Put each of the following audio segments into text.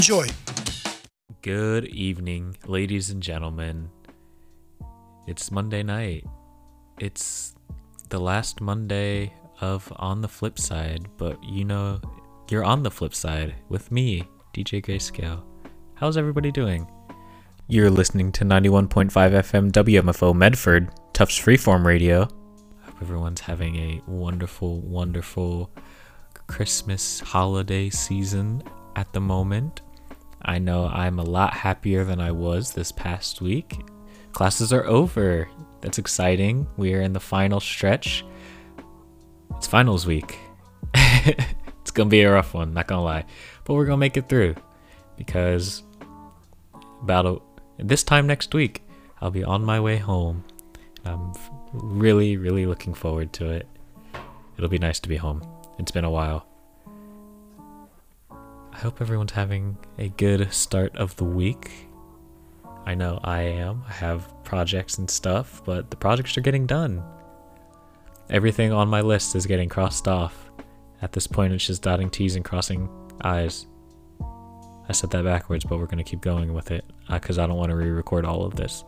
Enjoy. Good evening, ladies and gentlemen. It's Monday night. It's the last Monday of On the Flip Side, but you know, you're on the flip side with me, DJ Grayscale. How's everybody doing? You're listening to 91.5 FM WMFO Medford, Tufts Freeform Radio. Hope everyone's having a wonderful, wonderful Christmas holiday season at the moment. I know I'm a lot happier than I was this past week. Classes are over. That's exciting. We are in the final stretch. It's finals week. It's gonna be a rough one, not gonna lie. But we're gonna make it through. Because this time next week, I'll be on my way home. I'm really, really looking forward to it. It'll be nice to be home. It's been a while. I hope everyone's having a good start of the week. I know I am. I have projects and stuff, but the projects are getting done. Everything on my list is getting crossed off. At this point, it's just dotting T's and crossing I's. I said that backwards, but we're going to keep going with it because I don't want to re-record all of this.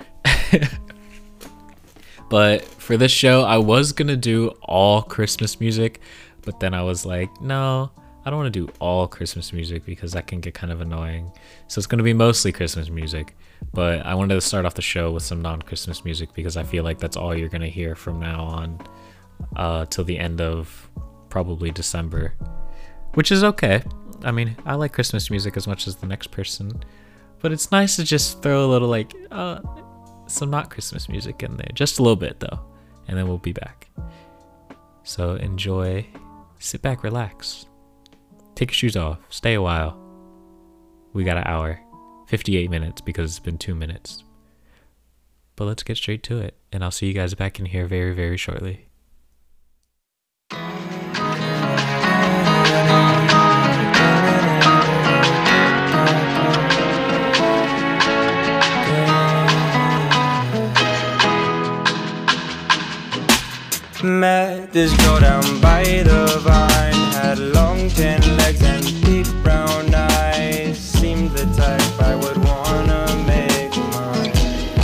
But for this show, I was going to do all Christmas music, but then I was like, no, I don't want to do all Christmas music because that can get kind of annoying. So it's going to be mostly Christmas music, but I wanted to start off the show with some non-Christmas music because I feel like that's all you're going to hear from now on till the end of probably December, which is okay. I mean, I like Christmas music as much as the next person, but it's nice to just throw a little some not Christmas music in there, just a little bit though, and then we'll be back. So enjoy, sit back, relax, take your shoes off, stay a while. We got an hour, 58 minutes because it's been 2 minutes. But let's get straight to it, and I'll see you guys back in here very, very shortly. Met this girl down by the vine, had long tan legs and big brown eyes. Seemed the type I would wanna make mine.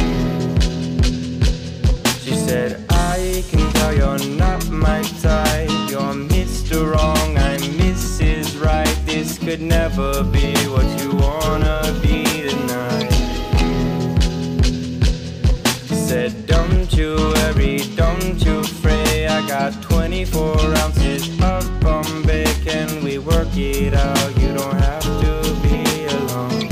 She said, I can tell you're not my type. You're Mr. Wrong, I'm Mrs. Right. This could never be what you wanna be tonight. She said, don't you worry, don't you fret. I got 24 ounces of Bombay. Can we work it out? You don't have to be alone.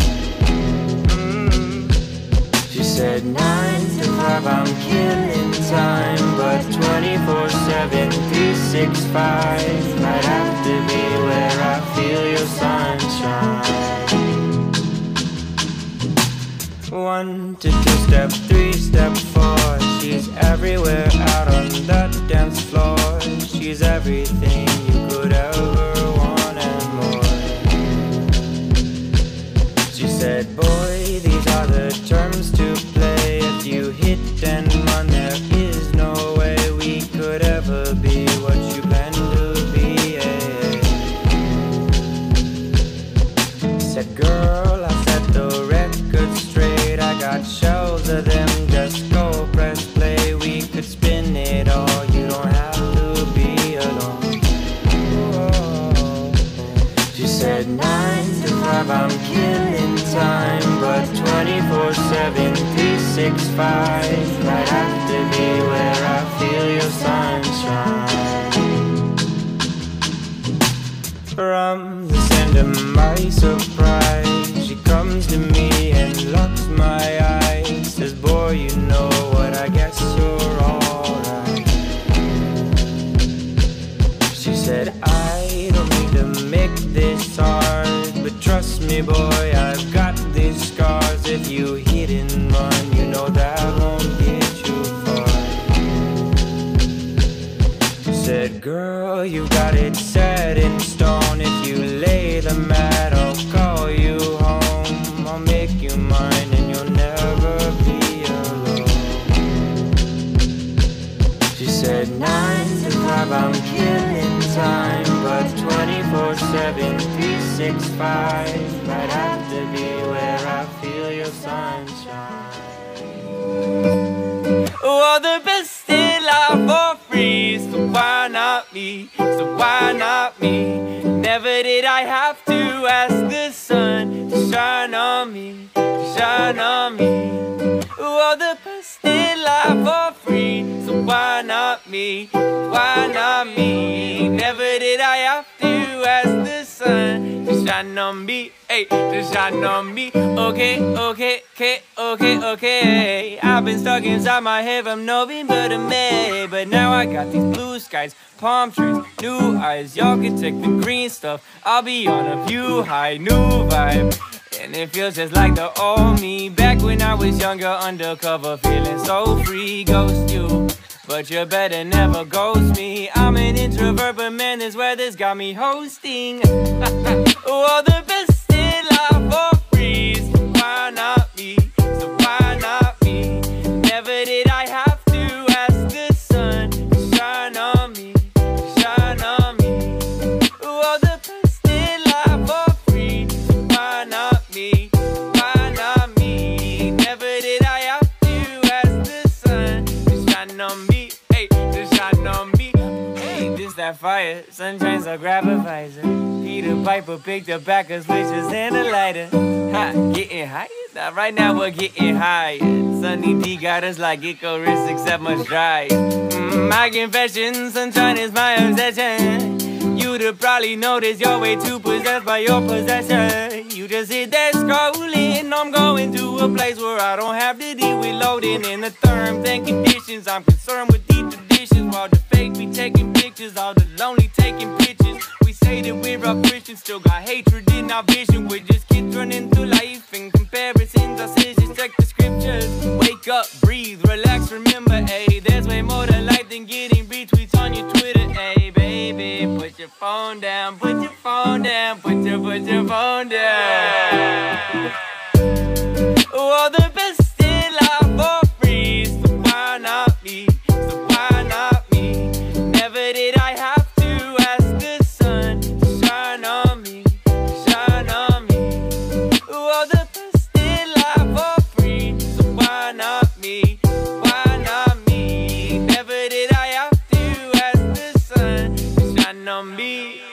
She said 9 to 5 I'm killing time, but 24/7 365 might have to be where I feel your sunshine. 1 to 2 step 3 step 4. She's everywhere out on the dance floor. She's everything you could ever want and more. She said, boy, these are the terms to play. If you hit and run, there is no way we could ever be what you plan to be. She said, girl, I set the record straight. I got shelves of them, just go press play. We could spin it all, you don't have to be alone. Whoa. She said 9 to 5 I'm killing time, but 24/7 365 might have to be where I feel your sunshine. From the send of my surprise, she comes to me and locks my eyes. Says, boy, you know what, I guess you're alright. She said, I don't mean to make this hard, but trust me, boy, I've got these scars. If you hit and run, you know that won't get you far. She said, girl, you've got it set in stone. If you lay the mat, I'll call you home. I'll make you mine and you'll never be alone. She said 9 to 5 I'm killing time, but 24/7 365 right me? So why not me? Never did I have to ask the sun to shine on me, shine on me. All the best in life for free, so why not me? Why not me? Never did I have to ask the sun to shine on me, hey, to shine on me. Okay, okay, okay, okay, okay. I've been stuck inside my head from November to May, but now I got these blue skies, palm trees, new eyes. Y'all can take the green stuff, I'll be on a view high, new vibe. And it feels just like the old me, back when I was younger, undercover, feeling so free. Ghost you, but you better never ghost me. I'm an introvert, but man, this weather's got me hosting. All the best in life for free, so why not me? So why not me? Never did I have to ask the sun to shine on me, shine on me. All the best in life for free, so why not me? Why not me? Never did I have to ask the sun to shine on me, hey, to shine on me. Hey, this that fire, sunshine's so grab a visor. Peter Piper picked up back of switches and a lighter. Ha, getting higher? Now, right now we're getting higher. Sunny D got us like Icarus, except much drier. My confession, sunshine is my obsession. You'd have probably noticed you're way too possessed by your possession. You just sit there scrolling. I'm going to a place where I don't have to deal with loading in the terms and conditions. I'm concerned with the traditions, while the fake be taking pictures, all the lonely taking pictures. We say that we're all Christians, still got hatred in our vision. We're just kids running through life in comparisons. Our decisions, check the scriptures. Wake up, breathe, relax, remember, ayy, there's way more to life than getting retweets on your Twitter, ayy, baby. Put your phone down, put your phone down, put your phone down. All the best in life for free, so why not me? So why not me? Never did I have to ask the sun to shine on me, shine on me. All the best in life for free, so why not me? Why not me? Never did I have to ask the sun to shine on me.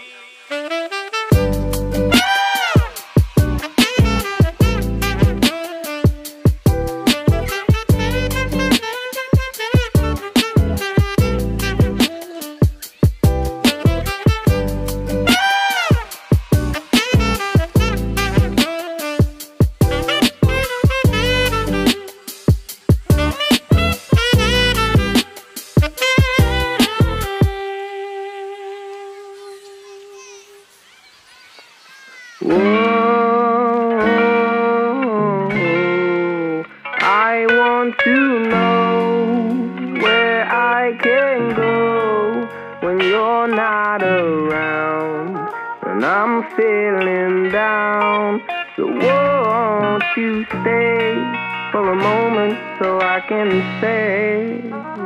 I want to know where I can go when you're not around, and I'm feeling down. So won't you stay for a moment so I can say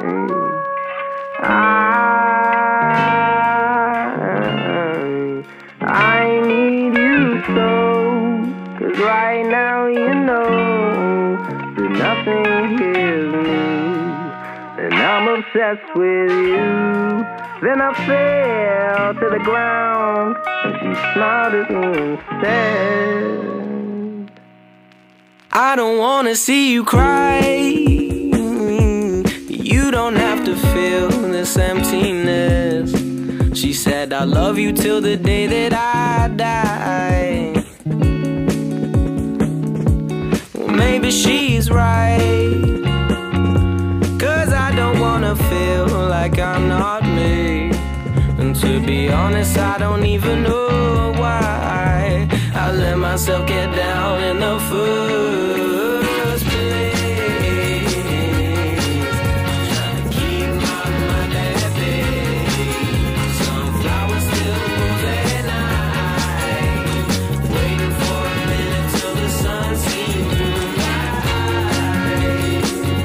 I need you so, 'cause right now you know that nothing hears me, and I'm obsessed with you. Then I fell to the ground, and she smiled at me and said, I don't wanna see you cry. You don't have to feel this emptiness. She said, I love you till the day that I die. Well, maybe she's right, 'cause I don't wanna feel like I'm not me. And to be honest, I don't even know why I let myself get down in the first place. Trying to keep my mind at bay. Sunflowers still move at night, waiting for a minute till the sun seems through my eyes.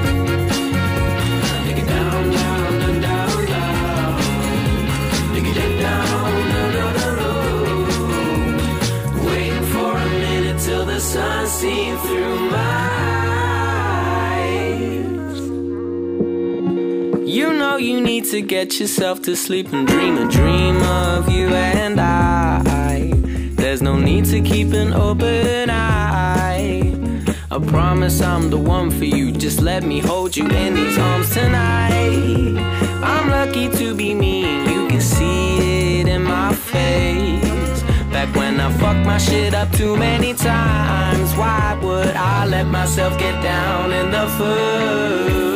Take it down, down, down, down, down. Take it down, down, down, down, down. Waiting for a minute till the sun seems through my eyes. You know you need to get yourself to sleep and dream a dream of you and I. There's no need to keep an open eye. I promise I'm the one for you. Just let me hold you in these arms tonight. I'm lucky to be me, you can see it in my face. Back when I fucked my shit up too many times, why would I let myself get down in the first place?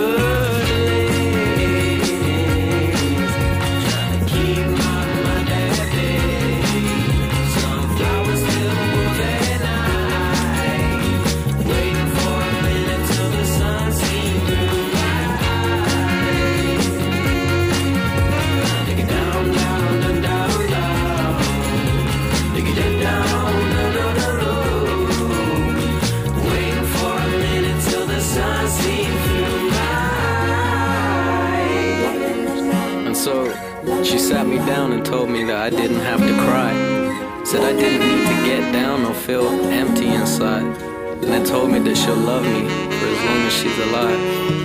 Trying to keep my mind at bay. Sunflowers still move at night. Waiting for a minute till the sun seems through my eyes. Take it down, down, down, down, down. Take it down, down, down, down, down. Waiting for a minute till the sun seems through my eyes. And so she sat me down and told me that I didn't have to cry. Said I didn't need to get down or feel empty inside. And then told me that she'll love me for as long as she's alive.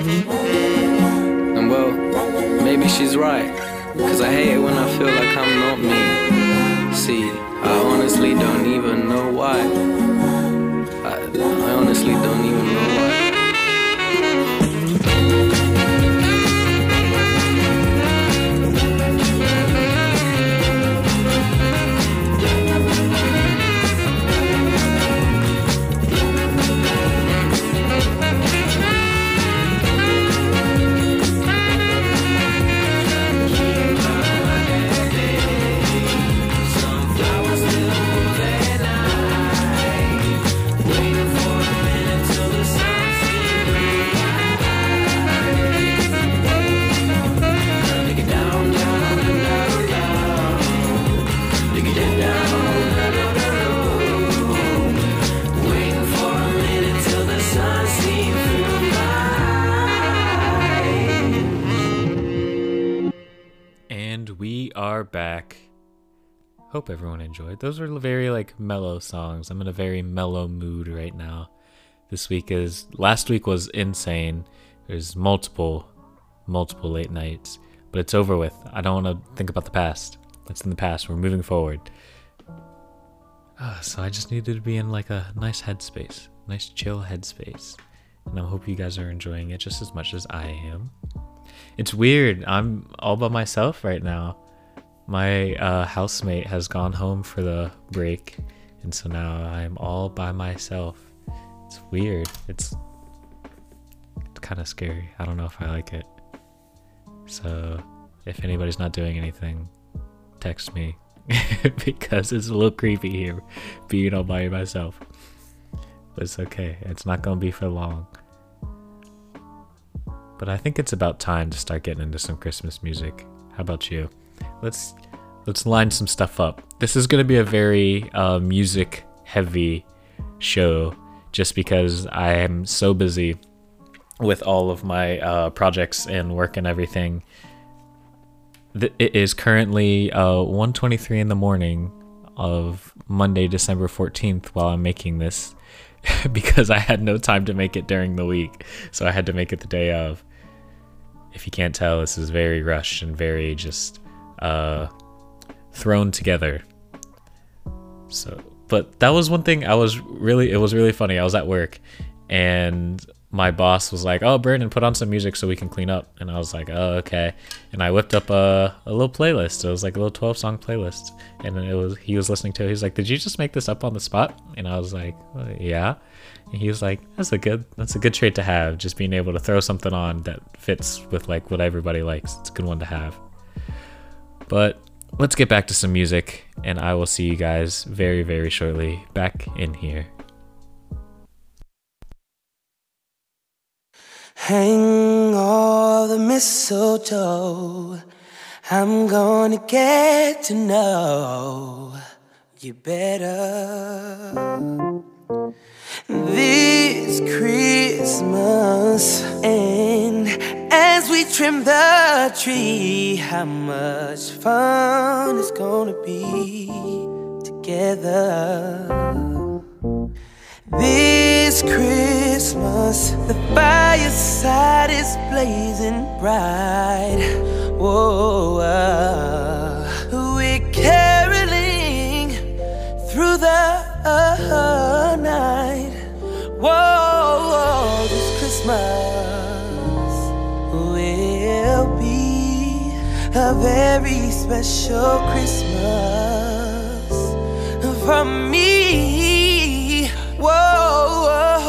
And well, maybe she's right, 'cause I hate it when I feel like I'm not me. See, I honestly don't even know why. I honestly don't even know why. Are back. Hope everyone enjoyed. Those were very like mellow songs. I'm in a very mellow mood right now. Last week was insane. There's multiple late nights, but it's over with. I don't want to think about the past. It's in the past. We're moving forward. So I just needed to be in like a nice headspace, nice chill headspace, and I hope you guys are enjoying it just as much as I am. It's weird. I'm all by myself right now. My housemate has gone home for the break, and so now I'm all by myself. It's weird. It's kind of scary. I don't know if I like it. So if anybody's not doing anything, text me because it's a little creepy here being all by myself. But it's okay. It's not gonna be for long. But I think it's about time to start getting into some Christmas music. How about you? Let's line some stuff up. This is going to be a very music heavy show just because I am so busy with all of my projects and work and everything. It is currently 1:23 in the morning of Monday, December 14th while I'm making this because I had no time to make it during the week. So I had to make it the day of. If you can't tell, this is very rushed and very just thrown together. So, but that was one thing it was really funny. I was at work and my boss was like, "Oh, Brandon, put on some music so we can clean up." And I was like, "Oh, okay." And I whipped up a little playlist. It was like a little 12-song playlist. And he was listening to it. He was like, "Did you just make this up on the spot?" And I was like, "Yeah." And he was like, that's a good trait to have, just being able to throw something on that fits with like what everybody likes. It's a good one to have. But let's get back to some music, and I will see you guys very, very shortly back in here. Hang all the mistletoe, I'm gonna get to know you better this Christmas. And as we trim the tree, how much fun it's gonna be together this Christmas. Christmas, the fireside is blazing bright. Whoa, we're caroling through the night. Whoa, this Christmas will be a very special Christmas for me. Whoa,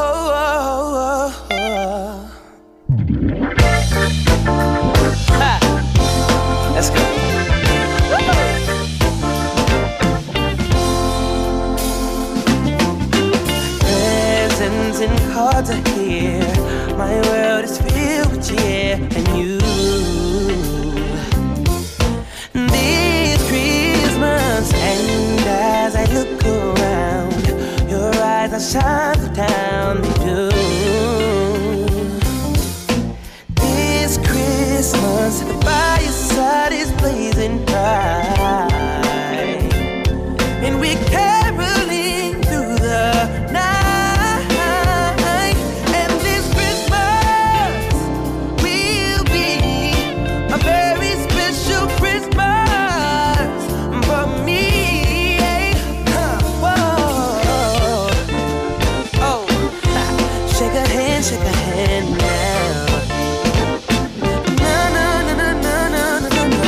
ha. Let's go. Presents and cards are here. My world is filled with cheer and you. This Christmas, and as I look around, your eyes are shining down the blue. This Christmas, the fireside is blazing bright, and we're caroling through the night. And this Christmas will be a very special Christmas for me. Shake a hand now. Na na na na na na na na.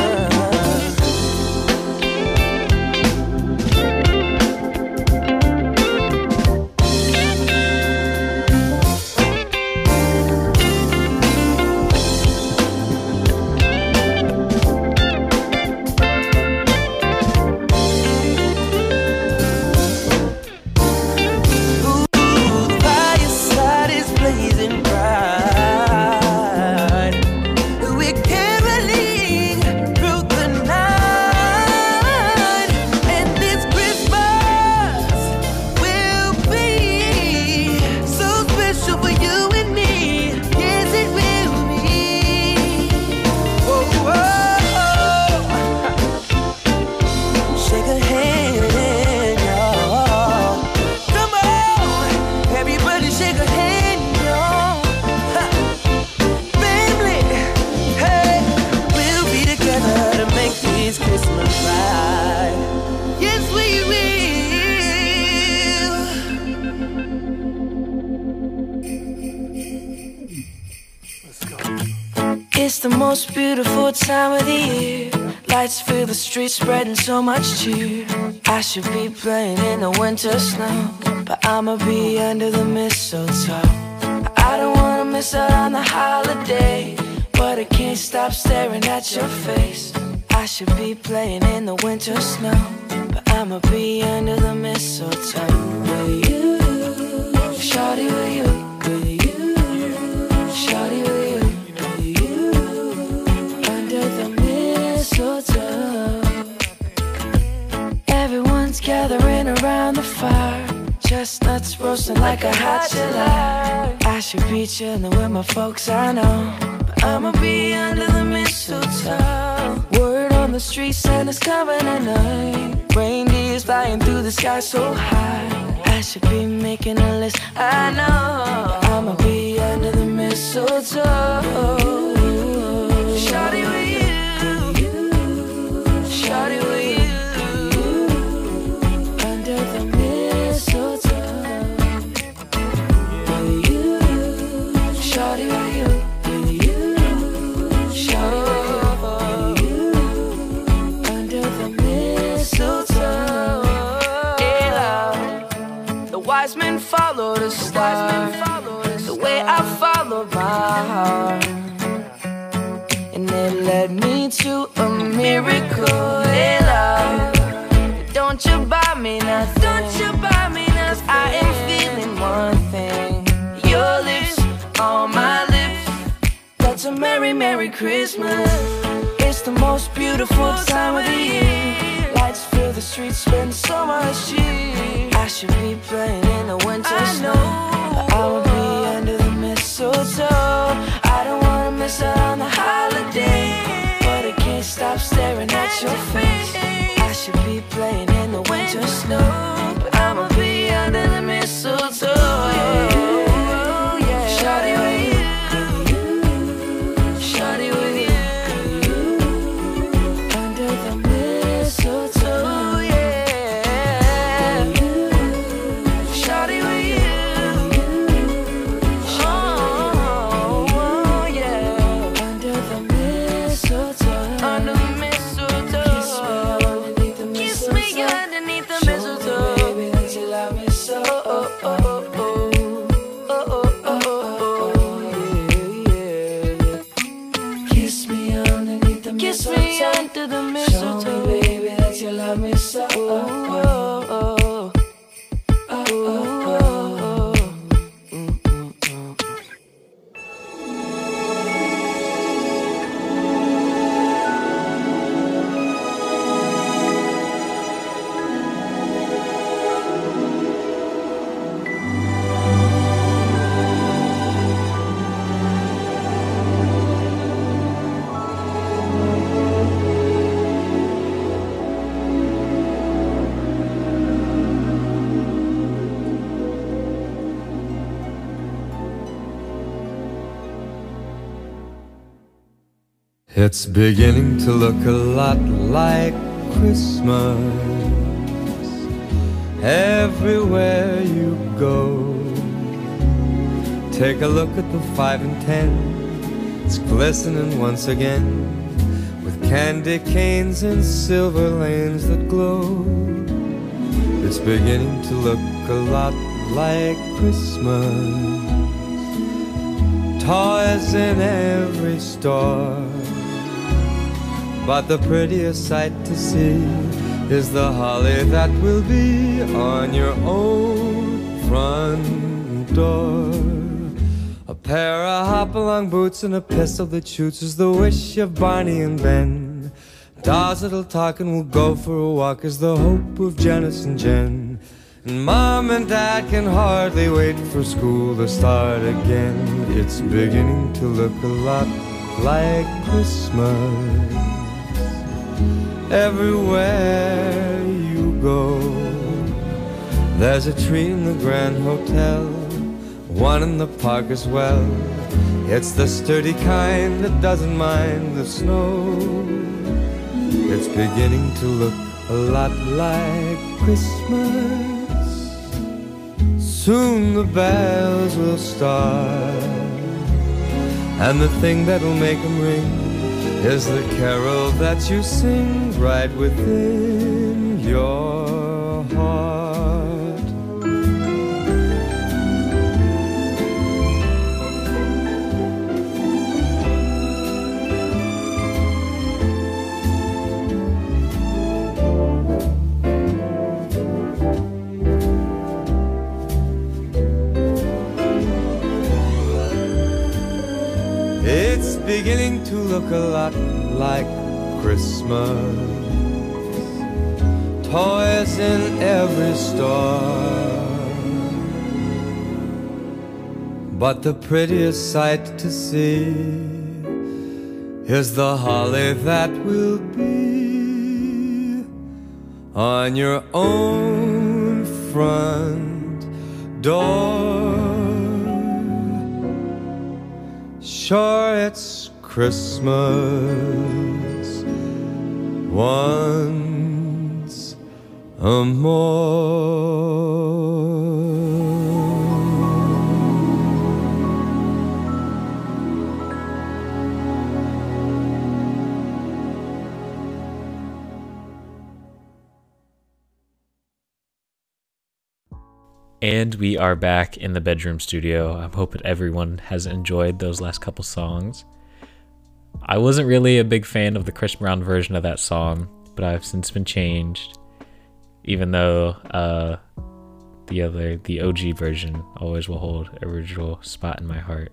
It's the most beautiful time of the year. Lights fill the streets, spreading so much cheer. I should be playing in the winter snow, but I'ma be under the mistletoe. I don't wanna miss out on the holiday, but I can't stop staring at your face. I should be playing in the winter snow, but I'ma be under the mistletoe. With you, shawty, with you, with you, shawty, with you. Everyone's gathering around the fire, chestnuts roasting like a hot July. I should be chilling with my folks, I know, but I'ma be under the mistletoe. Word on the street, Santa's coming tonight. Reindeers flying through the sky so high. I should be making a list, I know, but I'ma be under the mistletoe. Shawty with you, shawty with you. Men follow the star, the way I followed my heart, and it led me to a miracle. Hey love, don't you buy me nothing, don't you buy me nothing. I am feeling one thing, your lips on my lips. That's a merry, merry Christmas. It's the most beautiful time of the year. Lights fill the streets, spend so much cheer. I should be playing in the winter snow, but I will be under the mistletoe. I don't wanna miss out on the holiday, but I can't stop staring at your face. I should be playing in the winter snow, but I'ma be under the mistletoe. It's beginning to look a lot like Christmas everywhere you go. Take a look at the 5 and 10. It's glistening once again with candy canes and silver lanes that glow. It's beginning to look a lot like Christmas. Toys in every store, but the prettiest sight to see is the holly that will be on your own front door. A pair of hop-along boots and a pistol that shoots is the wish of Barney and Ben. Dolls that'll talk and will go for a walk is the hope of Janice and Jen. And Mom and Dad can hardly wait for school to start again. It's beginning to look a lot like Christmas everywhere you go. There's a tree in the Grand Hotel, one in the park as well. It's the sturdy kind that doesn't mind the snow. It's beginning to look a lot like Christmas. Soon the bells will start, and the thing that'll make them ring is the carol that you sing right within your heart. It's beginning to look a lot like Christmas. Toys in every store, but the prettiest sight to see is the holly that will be on your own front door. Sure, it's Christmas once more. And we are back in the bedroom studio. I'm hoping everyone has enjoyed those last couple songs. I wasn't really a big fan of the Chris Brown version of that song, but I've since been changed. Even though the OG version always will hold an original spot in my heart.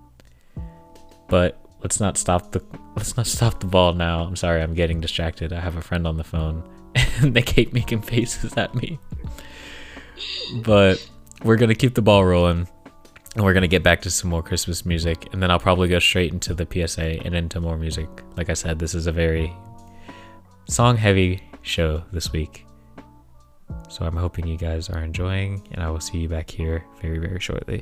But let's not stop the ball now. I'm sorry, I'm getting distracted. I have a friend on the phone and they keep making faces at me. But we're gonna keep the ball rolling, and we're gonna get back to some more Christmas music, and then I'll probably go straight into the PSA and into more music. Like I said, this is a very song-heavy show this week, so I'm hoping you guys are enjoying, and I will see you back here very, very shortly.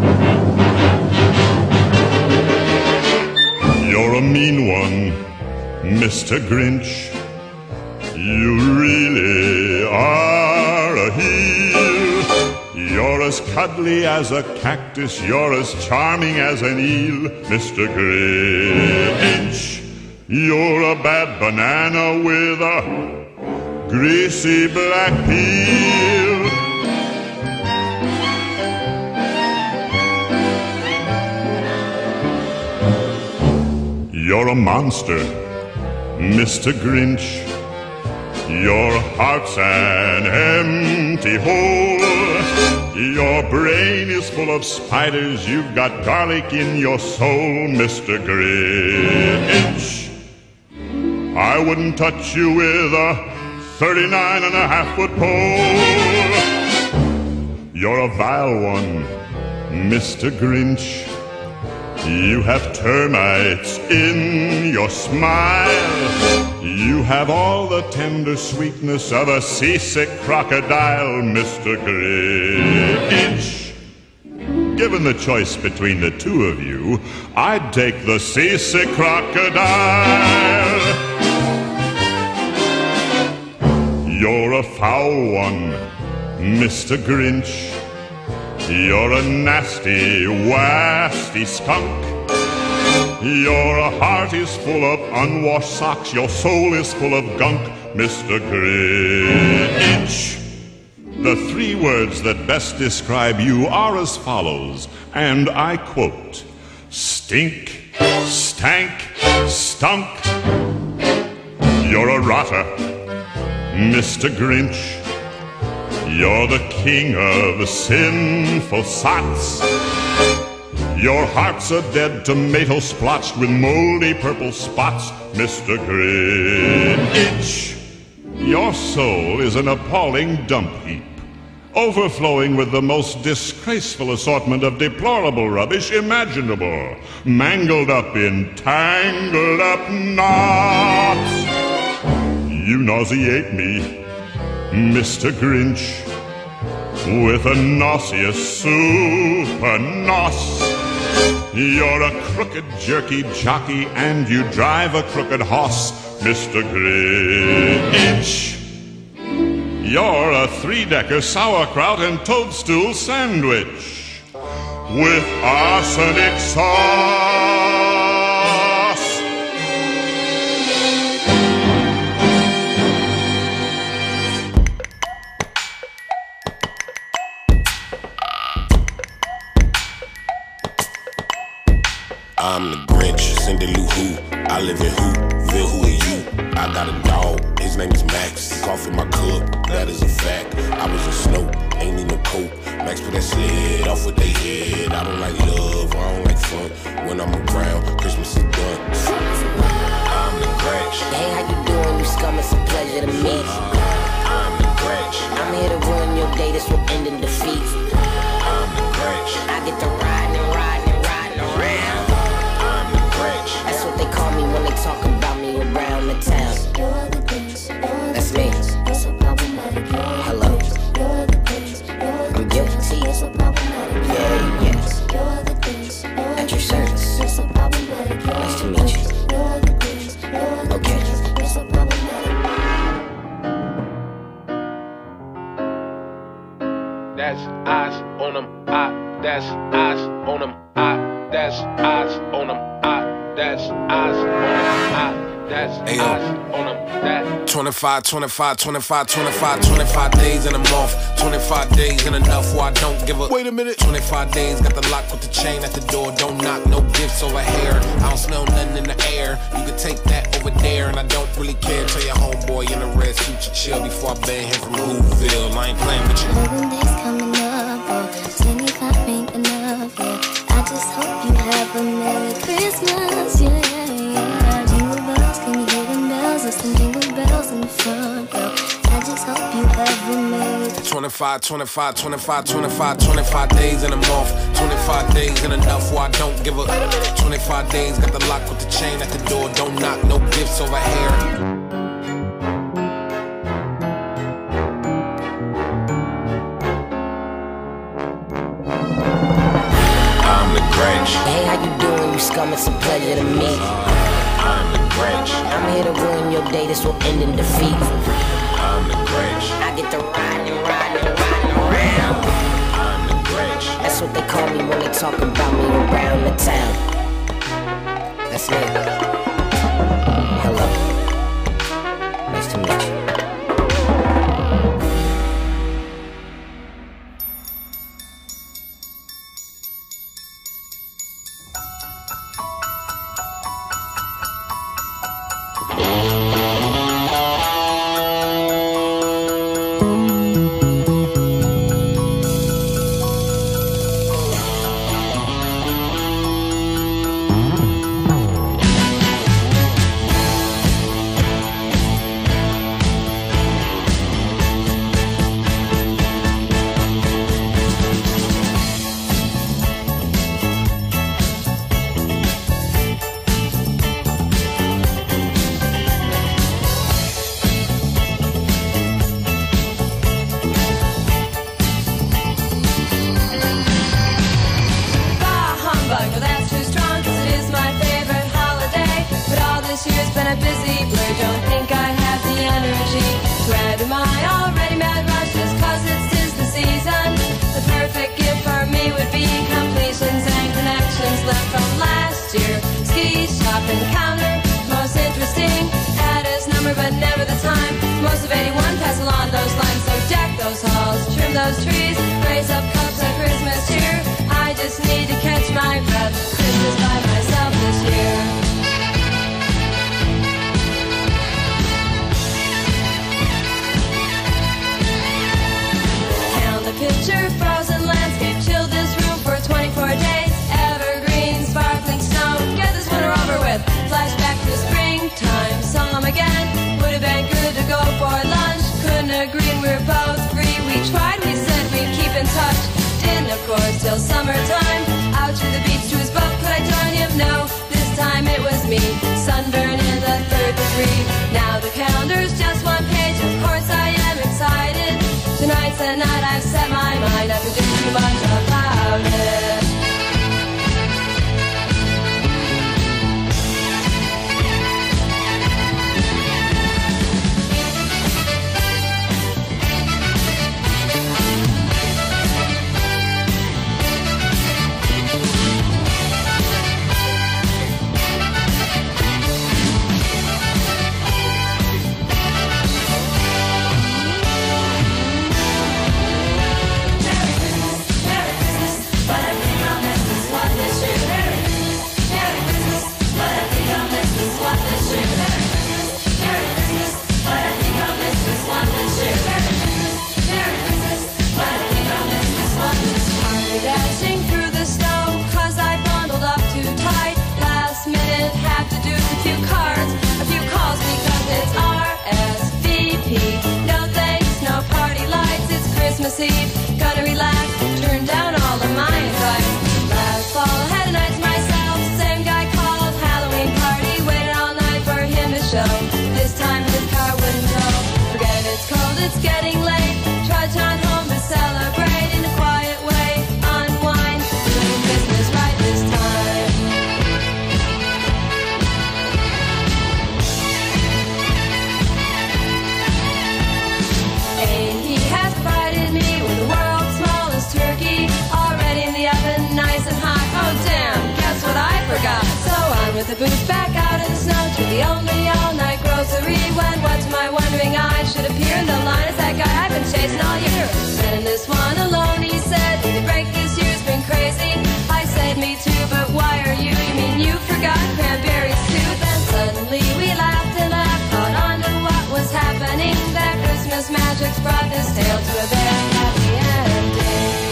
You're a mean one, Mr. Grinch. You really are a heel. You're as cuddly as a cactus, you're as charming as an eel, Mr. Grinch. You're a bad banana with a greasy black peel. You're a monster, Mr. Grinch. Your heart's an empty hole. Your brain is full of spiders. You've got garlic in your soul, Mr. Grinch. I wouldn't touch you with a 39.5-foot pole. You're a vile one, Mr. Grinch. You have termites in your smile. You have all the tender sweetness of a seasick crocodile, Mr. Grinch. given the choice between the two of you, I'd take the seasick crocodile. You're a foul one, Mr. Grinch. You're a nasty, wasty skunk. Your heart is full of unwashed socks. Your soul is full of gunk, Mr. Grinch. The three words that best describe you are as follows, and I quote: stink, stank, stunk. You're a rotter, Mr. Grinch. You're the king of sinful sots. Your heart's a dead tomato splotched with moldy purple spots, Mr. Grinch. Your soul is an appalling dump heap, overflowing with the most disgraceful assortment of deplorable rubbish imaginable, mangled up in tangled up knots. You nauseate me, Mr. Grinch, with a nauseous super nos. You're a crooked jerky jockey and you drive a crooked hoss, Mr. Grinch. You're a three-decker sauerkraut and toadstool sandwich with arsenic sauce. I'm the Grinch, Cindy Lou Who. I live in Whoville, who are you? I got a dog, his name is Max. Cough in my cup, that is a fact. I was a Snoke, ain't need no coke. Max put that sled off with they head. I don't like love, I don't like fun. When I'm around, Christmas is done. I'm the Grinch. Hey, how you doing? You scum, it's a pleasure to meet you. I'm the Grinch. I'm here to ruin your day, this will end in defeat. I'm the Grinch. I get to riding and riding and riding around. That's what they call me when they talk about me around the town. That's me. Hello. I'm guilty. Yeah, yes. At your service. Nice to meet you. Okay. That's eyes on them. That's eyes on them. That's eyes on them. That's eyes on them. That's eyes on them. That 25 days in a month. 25 days ain't enough where I don't give a. Wait a minute. 25 days, got the lock with the chain at the door. Don't knock, no gifts over here. I don't smell nothing in the air. You can take that over there, and I don't really care. Tell your homeboy in a red suit to chill before I bang him from Whoville. I ain't playing with you. 11 days coming up, 25 ain't enough, yeah. I just hope you have a Merry Christmas, yeah. Jingle bells, can you hear them bells? There's some jingle bells in the front, girl. I just hope you have a Merry 25 days in a month. 25 days ain't enough where I don't give a. 25 days, got the lock with the chain at the door. Don't knock, no gifts over here. Hey, how you doing? You scum, it's a pleasure to meet you. I'm the Grinch. I'm here to ruin your day, this will end in defeat. I'm the Grinch. I get to riding and riding and riding around. I'm the Grinch. That's what they call me when they talk about me around the town. That's me. Hello. Nice to meet you. would be completions and connections left from last year. Ski shop encounter, most interesting. Had his number but never the time. Most of 81 pass along those lines. So deck those halls, trim those trees, raise up cups of Christmas cheer. I just need to catch my breath. Christmas by myself this year. Count the picture, frozen landscape, chill this room for 24 days. Evergreen, sparkling snow, get this winter over with. Flashback to springtime, saw him again. Would have been good to go for lunch. Couldn't agree, and we were both free. We tried, we said we'd keep in touch. Didn't, of course, till summertime. Out to the beach to his boat, could I join him? No, this time it was me. Sunburn in the 3rd degree. Now the calendar's just one page. Of course I am excited. Tonight's the night I've set my mind. I could do too much about it. Dashing through the snow, cause I bundled up too tight. Last minute, have to do a few cards, a few calls because it's RSVP. No thanks, no party lights, it's Christmas Eve. Gonna relax, turn down all of my advice. Last fall, had a night to myself. Same guy called, Halloween party. Waited all night for him to show. This time his car wouldn't tow. Forget it, it's cold, it's getting late. Trudge on home to celebrate in a quiet way. Unwind, doing business right this time. And he has provided me with the world's smallest turkey, already in the oven, nice and hot. Oh damn, guess what I forgot? So on with the boots back out in the snow to the only all-night grocery. When what's my wondering eye should appear in the line is that guy I've been chasing all year. Spending this one alone, he said. The break this year's been crazy. I said me too, but why are you? You mean you forgot cranberry stew? Then suddenly we laughed and laughed, caught on to what was happening. That Christmas magic's brought this tale to a very happy ending.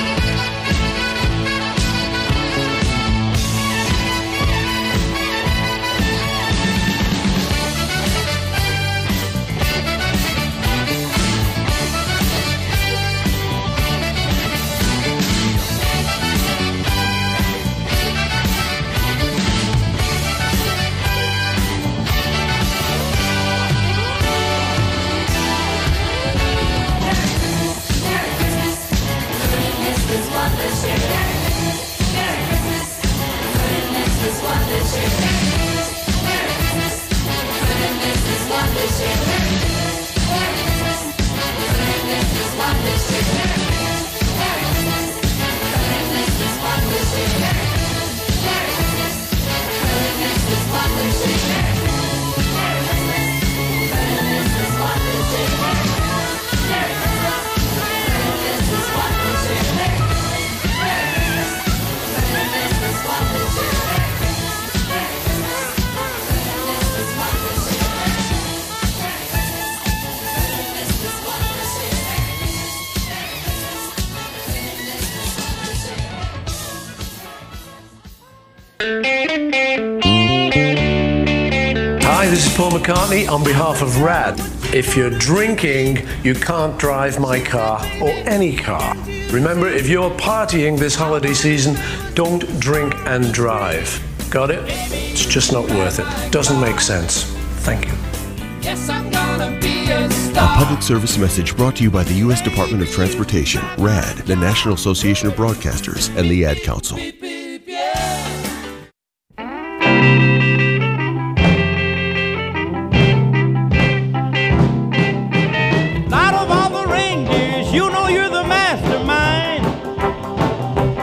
Hi, this is Paul McCartney on behalf of RAD. If you're drinking, you can't drive my car or any car. Remember, if you're partying this holiday season, don't drink and drive. Got it? It's just not worth it. Doesn't make sense. Thank you. Yes, I'm gonna be a star. A public service message brought to you by the U.S. Department of Transportation, RAD, the National Association of Broadcasters, and the Ad Council. Out of all the reindeers, you know you're the mastermind.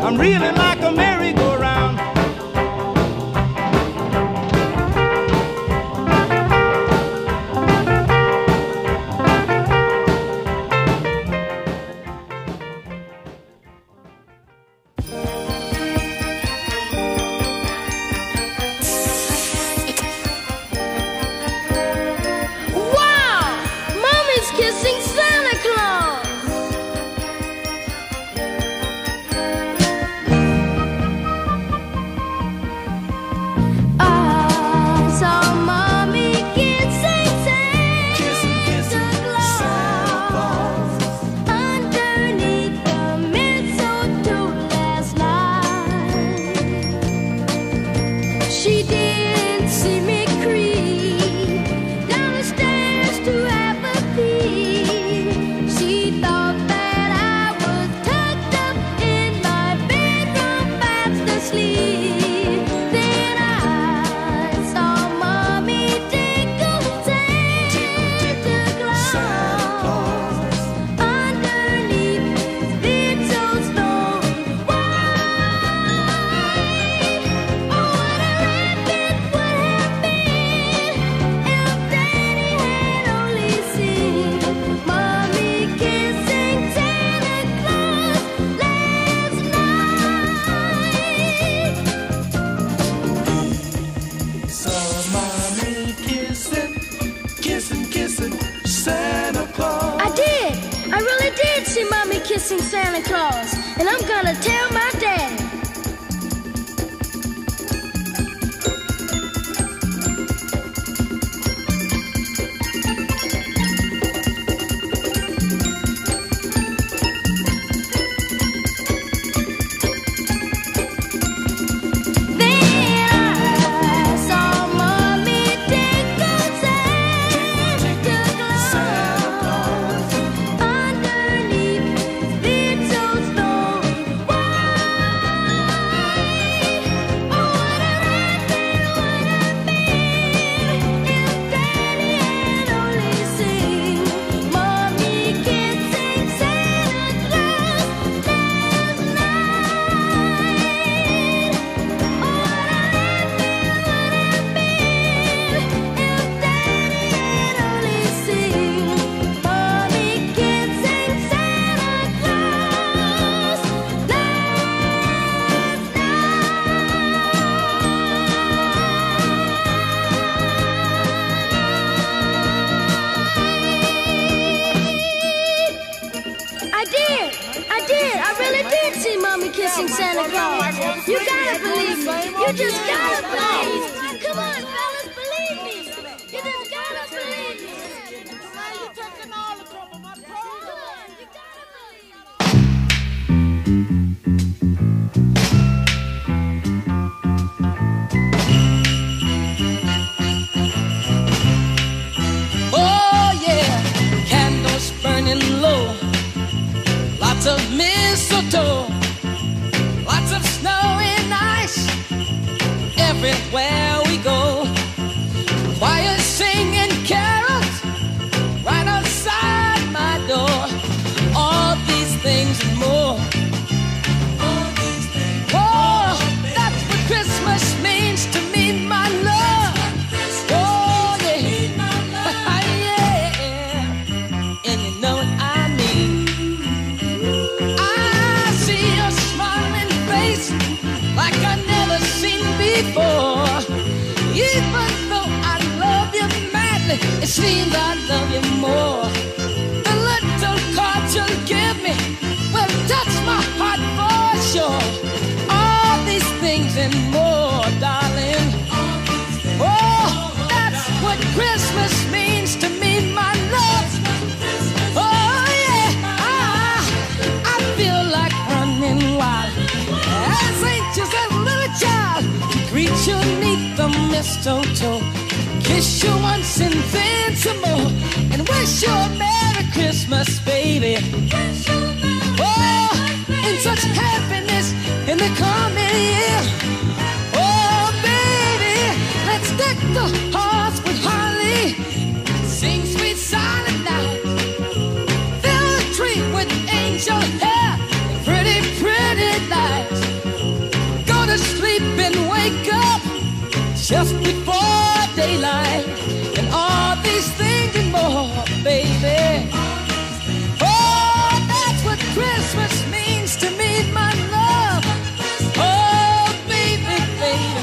I'm reeling like a merry-go-round. Kissing Santa Claus, and I'm gonna tell my daddy. Kissing Santa Claus. You gotta believe me. You just gotta believe me. Come on, fellas, believe me. You just gotta believe me. You're taking all the trouble, my bro. Come on, you gotta believe. Oh yeah, candles burning low, lots of mistletoe. Lots of snow and ice everywhere we go. Choirs singing carols right outside my door. All these things and more. Oh, that's what Christmas means to me, my love. Oh, yeah. Yeah. And you know what I mean. I see your smiling face like I've never seen before. Even though I love you madly, it seems I love you more. The little cards you'll give me will touch my heart for sure. All these things and more, darling. Oh, that's what Christmas means to me, my love. Oh yeah, I feel like running wild as anxious as a little child. Greet you neath the mistletoe, kiss you once and then some more, and wish you a Merry Christmas, baby. Oh, in such happiness in the coming year. Oh, baby, let's deck the hearts with holly, sing sweet silent night, fill the tree with angel hair, pretty, pretty lights. just before daylight, and all these things and more, baby. Oh, that's what Christmas means to me, my love. Oh, baby, baby.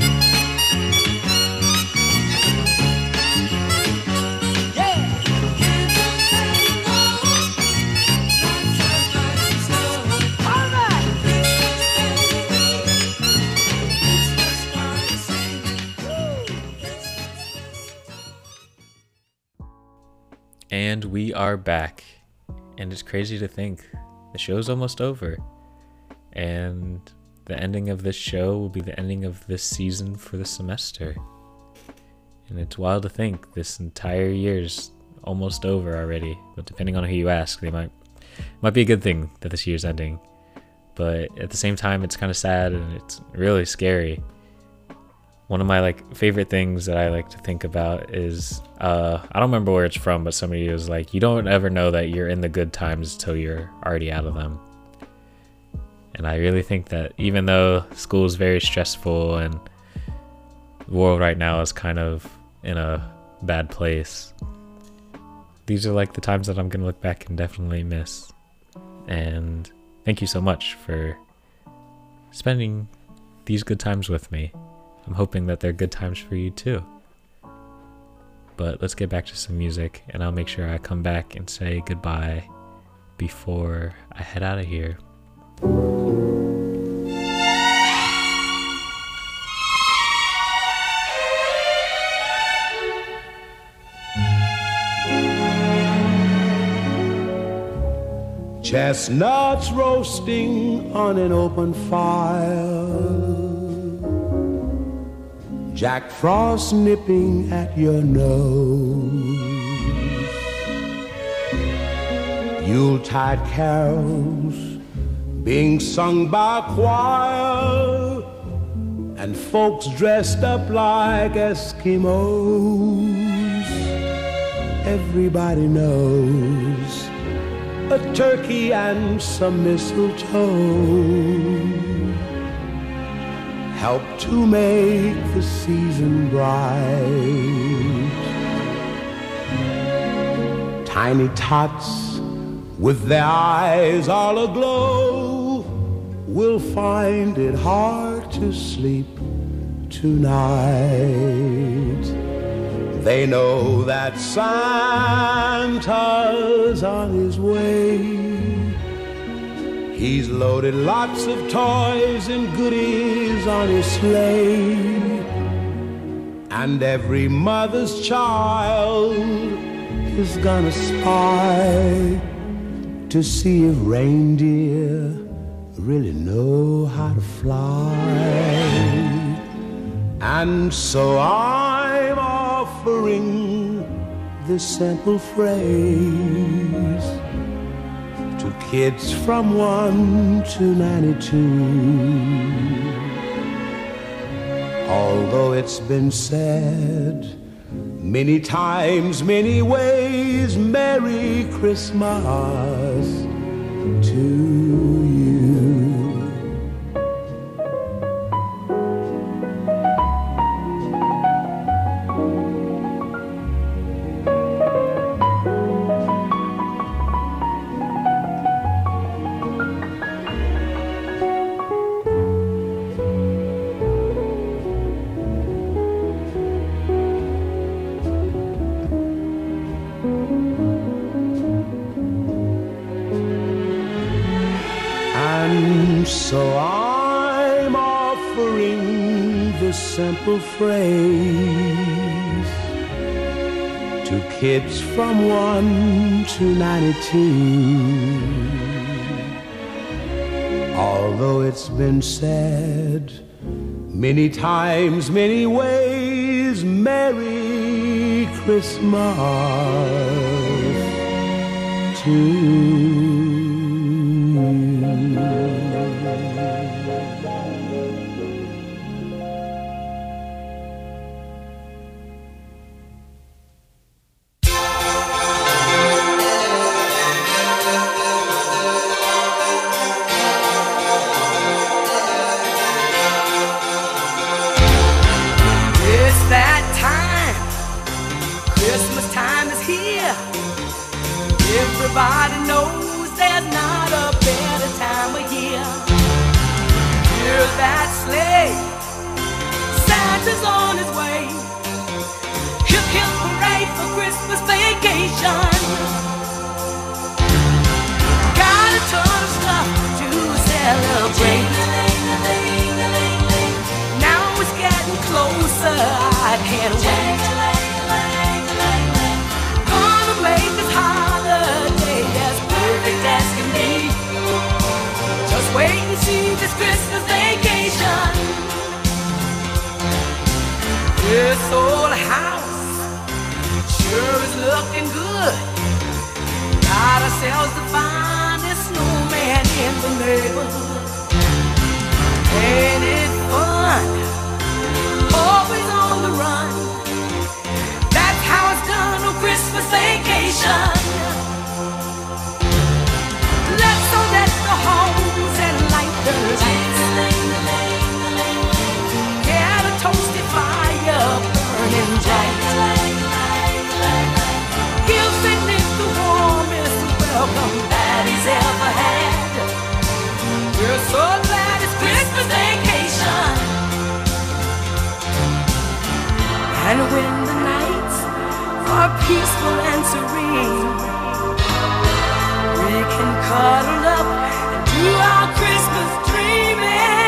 And we are back. And it's crazy to think the show's almost over. And the ending of this show will be the ending of this season for the semester. And it's wild to think this entire year's almost over already. But depending on who you ask, they might be a good thing that this year's ending. But at the same time, it's kind of sad and it's really scary. One of my favorite things that I like to think about is I don't remember where it's from, but somebody was like, you don't ever know that you're in the good times until you're already out of them. And I really think that even though school is very stressful and the world right now is kind of in a bad place, these are the times that I'm gonna look back and definitely miss. And thank you so much for spending these good times with me. I'm hoping that they're good times for you too. But let's get back to some music, and I'll make sure I come back and say goodbye before I head out of here. Chestnuts roasting on an open fire, Jack Frost nipping at your nose, Yuletide carols being sung by a choir, and folks dressed up like Eskimos. Everybody knows a turkey and some mistletoe help to make the season bright. Tiny tots with their eyes all aglow will find it hard to sleep tonight. They know that Santa's on his way. He's loaded lots of toys and goodies on his sleigh, and every mother's child is gonna spy to see if reindeer really know how to fly. And so I'm offering this simple phrase to kids from 1 to 92. Although it's been said many times, many ways, Merry Christmas to you. So I'm offering this simple phrase to kids from 1 to 92. Although it's been said many times, many ways, Merry Christmas to you. Everybody knows there's not a better time of year. Hear that sleigh, Santa's on his way. Hip hip hooray for Christmas vacation. Got a ton of stuff to celebrate. Now it's getting closer, I can't wait. Gonna make this holiday as perfect as can be. Just wait and see this Christmas vacation. This old house sure is looking good. Got ourselves the finest snowman in the neighborhood. Ain't it fun? Always on the run. That's how it's done on Christmas vacation. Let's all deck the homes and light the lights. Get a toasty fire burning bright. Give St. Nick the warmest welcome that he's ever had. We're so glad it's Christmas vacation. And when the nights are peaceful and serene, we can cuddle up and do our Christmas dreaming.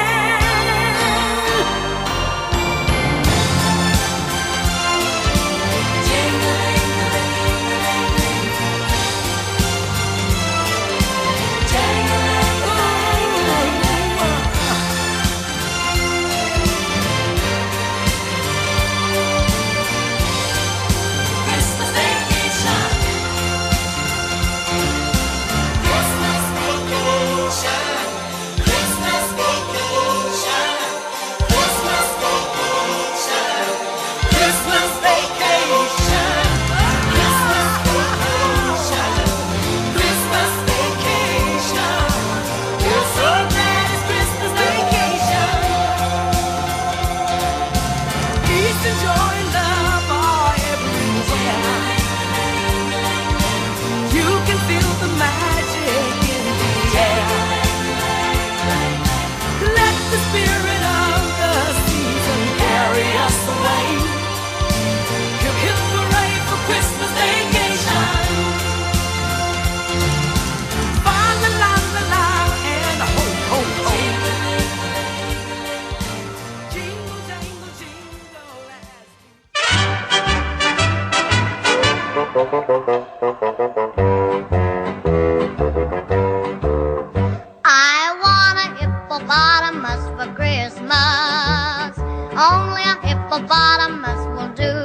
I want a hippopotamus for Christmas. Only a hippopotamus will do.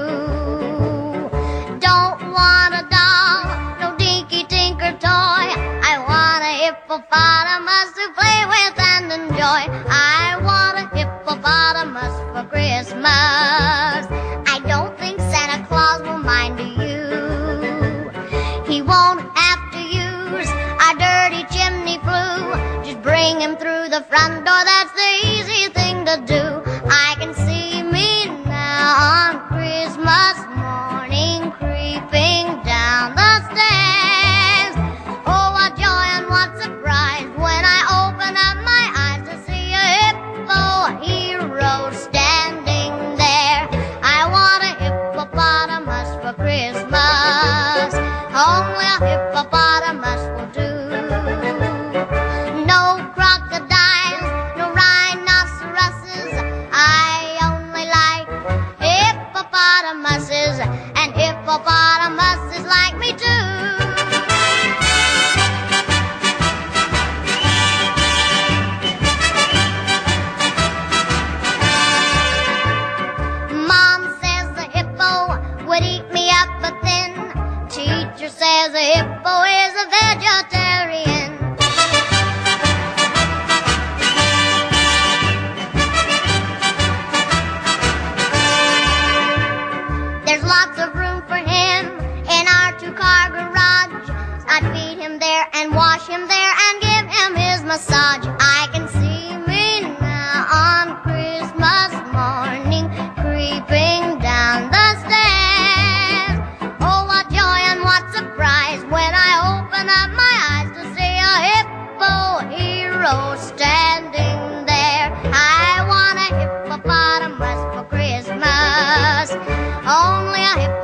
Don't want a doll, no dinky tinker toy. I want a hippopotamus to play with and enjoy. I want a hippopotamus for Christmas. I don't think Santa Claus will mind, do you? He won't have to use a dirty chimney flue. Just bring him through the front door, that's the easy thing to do. I can see me now on Christmas morning creeping down the stairs. Oh, what joy and what surprise when I open up my eyes to see a hippo hero standing there. I want a hippopotamus for Christmas. Only a hippopotamus will do. No crocodiles, no rhinoceroses. I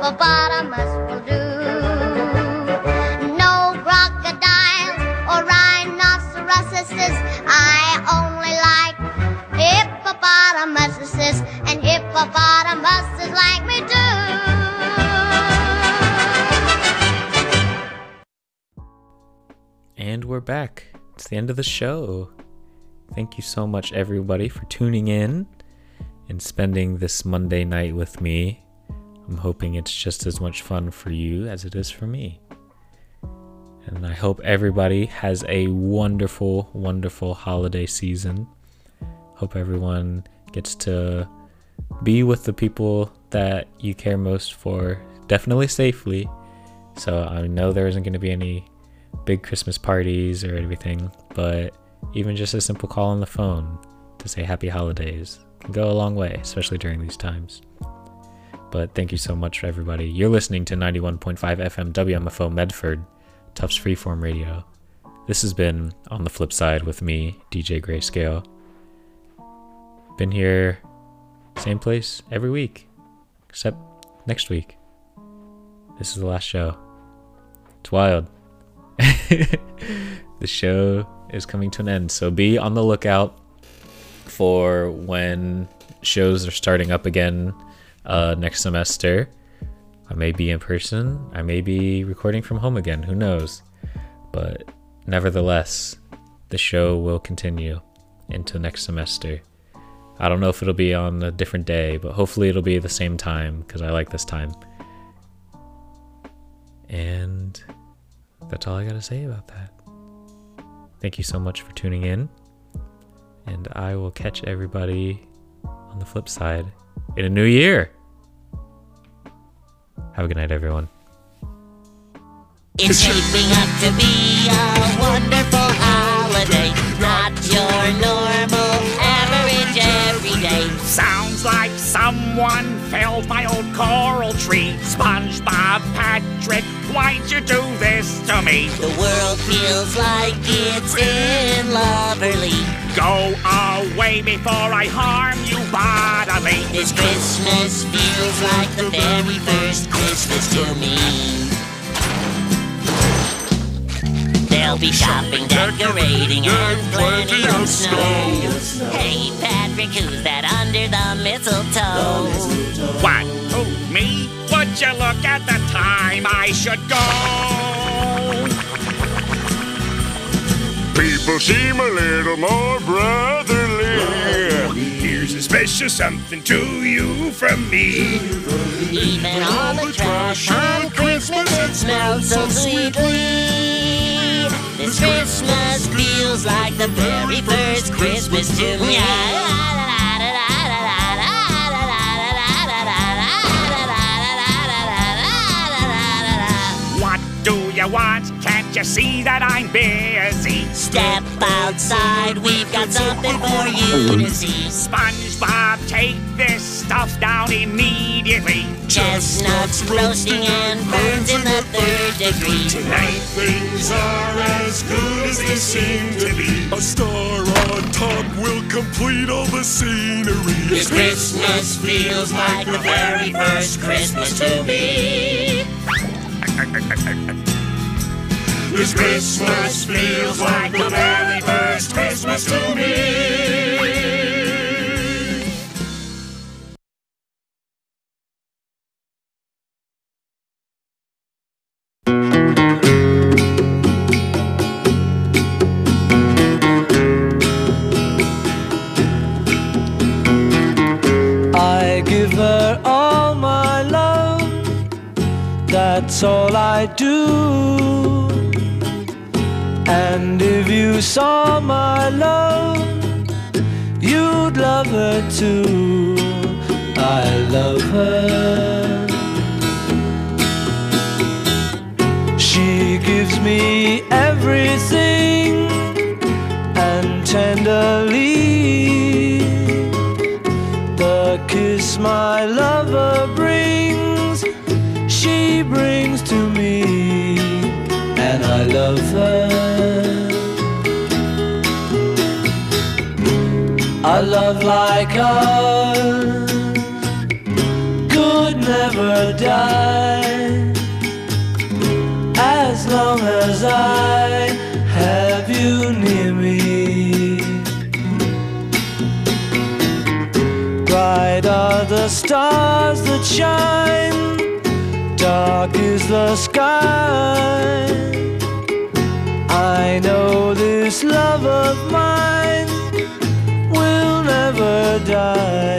hippopotamus will do. No crocodiles or rhinoceroses. I only like hippopotamuses, and hippopotamuses like me too. And we're back. It's the end of the show. Thank you so much, everybody, for tuning in and spending this Monday night with me. I'm hoping it's just as much fun for you as it is for me. And I hope everybody has a wonderful, wonderful holiday season. Hope everyone gets to be with the people that you care most for, definitely safely. So I know there isn't going to be any big Christmas parties or anything, but even just a simple call on the phone to say happy holidays can go a long way, especially during these times. But thank you so much, everybody. You're listening to 91.5 FM WMFO Medford, Tufts Freeform Radio. This has been On the Flip Side with me, DJ Grayscale. Been here, same place, every week, except next week. This is the last show. It's wild. The show is coming to an end, so be on the lookout for when shows are starting up again next semester. I may be in person, I may be recording from home again, who knows, but nevertheless, the show will continue into next semester. I don't know if it'll be on a different day, but hopefully it'll be the same time, because I like this time. And that's all I gotta say about that. Thank you so much for tuning in, and I will catch everybody on the flip side in a new year. Have a good night, everyone. It's shaping up to be a wonderful holiday, not your normal average everyday. Sounds like someone felled my old coral tree. SpongeBob, Patrick, why'd you do this to me? The world feels like it's in Loverly. Go away before I harm you bodily. This Christmas feels like the very first Christmas to me. There'll be shopping, decorating, and plenty of snow. Hey, Patrick, who's that under the mistletoe? What? Who, me? Would you look at the time I should go? People seem a little more brotherly. Here's a special something to you from me. Even all the trash on Christmas, it smells so sweetly. This Christmas feels like the very first Christmas to me. What do you want? Can't you see that I'm busy? Step outside, we've got something for you to see. SpongeBob, take this stuff down immediately. Chestnuts roasting and burns in the 3rd degree. Tonight things are as good as they seem to be. A star on top will complete all the scenery. This Christmas feels like the very first Christmas to me. This Christmas feels like the very first Christmas to me. I give her all my love, that's all I do. And if you saw my love, you'd love her too. I love her. She gives me everything, and tenderly the kiss my lover brings, she brings to me, and I love her. A love like ours could never die. As long as I have you near me. Bright are the stars that shine, dark is the sky. I know this love of mine will never die.